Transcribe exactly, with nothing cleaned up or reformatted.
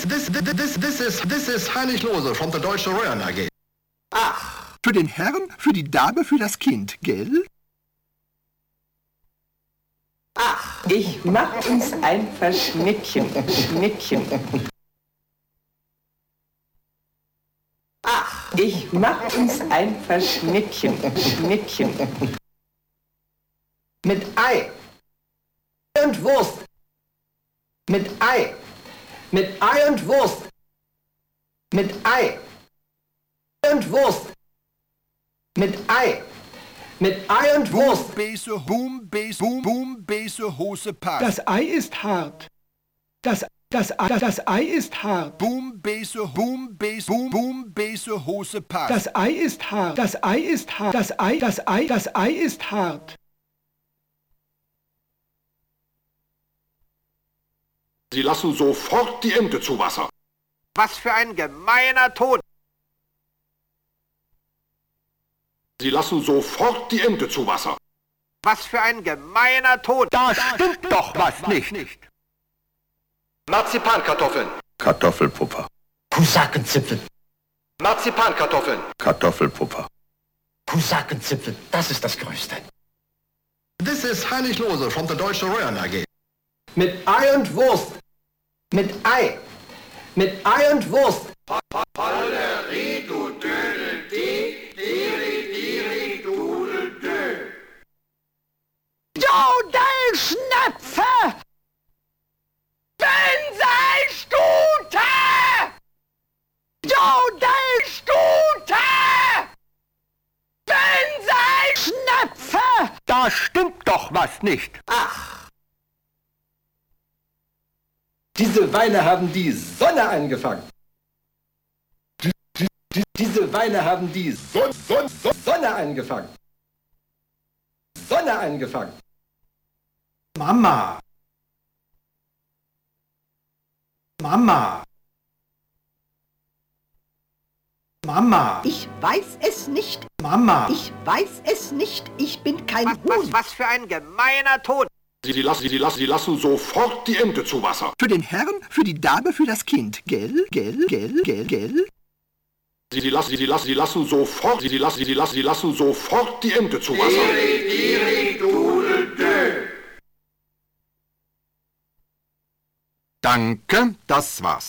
this, this, this is, this is Heinrich Lose from der Deutsche Röhren A G. Ach, für den Herrn, für die Dame, für das Kind, gell? Ach, ich mach uns ein Verschnittchen, Schnittchen. Ach, ich mach uns ein Verschnittchen, Schnittchen. Mit Ei und Wurst. Mit Ei. Mit Ei und Wurst. Mit Ei und Wurst. Mit Ei. Mit Ei und Wurst. Boom, Bese, Boom, Bese, Boom, Boom, Bese, Hose, Pass. Das Ei ist hart. Das, das, das, das Ei ist hart. Boom, Bese, Boom, Bese, Boom, Boom, Bese, Hose, Pass. Das Ei ist hart. Das Ei ist hart. Das Ei, das Ei, das Ei ist hart. Sie lassen sofort die Ente zu Wasser. Was für ein gemeiner Ton! Sie lassen sofort die Ente zu Wasser. Was für ein gemeiner Ton! Da stimmt doch was nicht. Marzipankartoffeln. Kartoffelpuffer. Husakenzipfel. Marzipankartoffeln. Kartoffelpuffer. Husakenzipfel, das ist das Größte. This is Heinrich Lose from der Deutsche Röhren A G. Mit Ei und Wurst. Mit Ei. Mit Ei und Wurst. Jodelschnepfe! Pinselstute! Jodelstute! Pinselschnepfe! Da stimmt doch was nicht. Ach! Diese Weine haben die Sonne angefangen. Die, die, die, diese Weine haben die Son, Son, Son, Sonne angefangen. Sonne angefangen. Mama. Mama. Mama. Ich weiß es nicht. Mama. Ich weiß es nicht. Ich bin kein Was, was, Huhn. was für ein gemeiner Ton! Sie, sie, lassen, sie, lassen, sie lassen sofort die Ente zu Wasser. Für den Herrn, für die Dame, für das Kind, gell, gell, gell, gell, gell? Sie, sie, lassen, sie, lassen, sie lassen sofort, sie, sie, lassen, sie, lassen, sie lassen sofort die Ente zu Wasser. Danke, das war's.